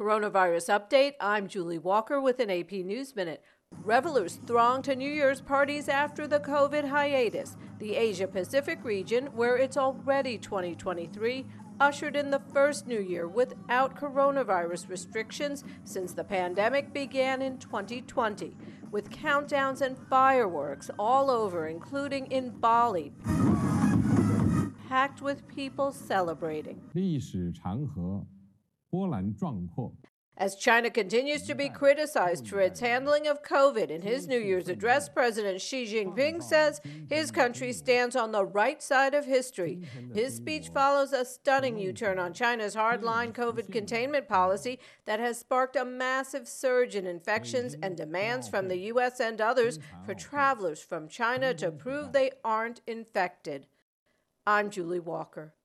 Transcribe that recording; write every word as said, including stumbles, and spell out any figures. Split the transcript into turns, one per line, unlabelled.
Coronavirus update. I'm Julie Walker with an A P News Minute. Revelers throng to New Year's parties after the COVID hiatus. The Asia-Pacific region, where it's already twenty twenty-three, ushered in the first New Year without coronavirus restrictions since the pandemic began in twenty twenty, with countdowns and fireworks all over, including in Bali, packed with people celebrating.
历史长河波澜壮阔
As China continues to be criticized for its handling of COVID, in his New Year's address, President Xi Jinping says his country stands on the right side of history. His speech follows a stunning U-turn on China's hardline COVID containment policy that has sparked a massive surge in infections and demands from the U S and others for travelers from China to prove they aren't infected. I'm Julie Walker.